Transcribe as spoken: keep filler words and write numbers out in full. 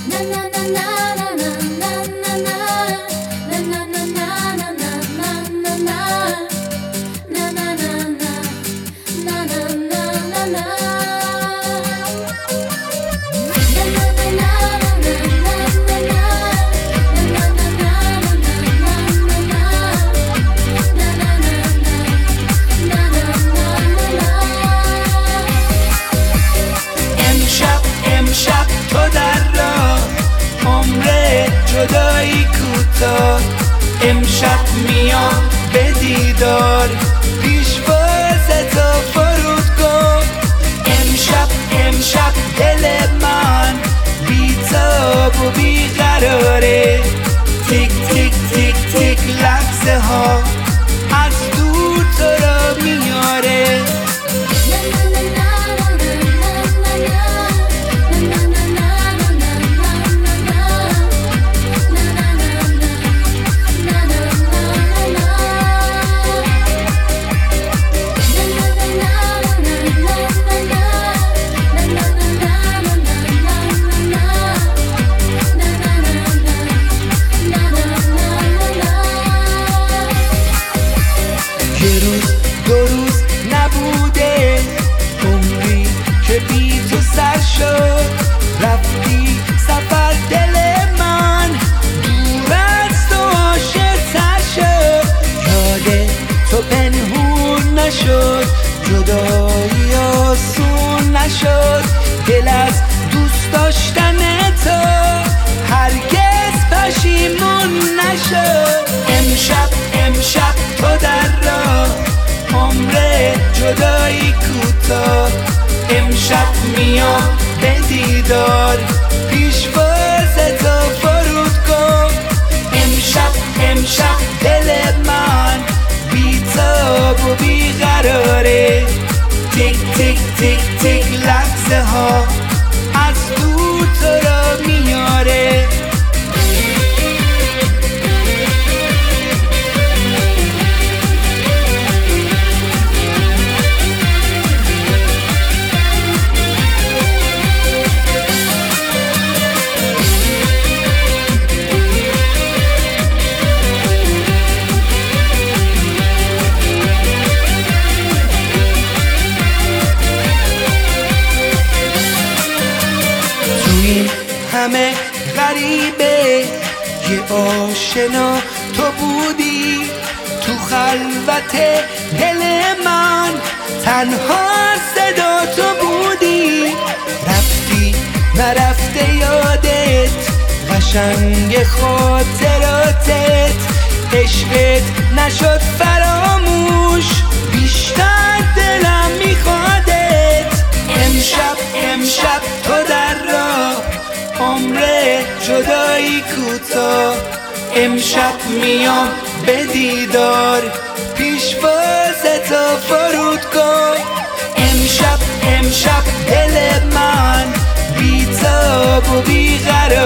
جدایی کوتاه امشب میام به دیدار پیشواز تو فرودگاه امشب امشب دل من بی‌تاب و بیقراره تیک تیک تیک تیک لحظه ها از دور تو را میاره یه روز دو روز نبوده عمری که بی تو سر شد رفتی سفر دل من دور از تو عاشق‌تر شد یاد تو پنهون نشد جدایی آسون نشد دل از دوست داشتن تو هرگز پشیمون نشد امشب امشب تو در راه عمر جدایی کوتاه امشب میام به دیدار پیشواز تو فرودگاه امشب امشب دل من بی‌تاب و بیقراره تیک تیک تیک تیک لحظه ها از دور تو را میاره همه غریبه یه آشنا تو بودی تو خلوت دل من تنها صدا تو بودی رفتی نرفته یادت قشنگ خاطراتت عشقت نشد فراموش بیشتر دلم میخوادت امشب امشب تو در راه عمر جدایی کوتاه امشب میام به دیدار پیشواز تو فرودگاه امشب امشب دل من بی‌تاب و بیقرار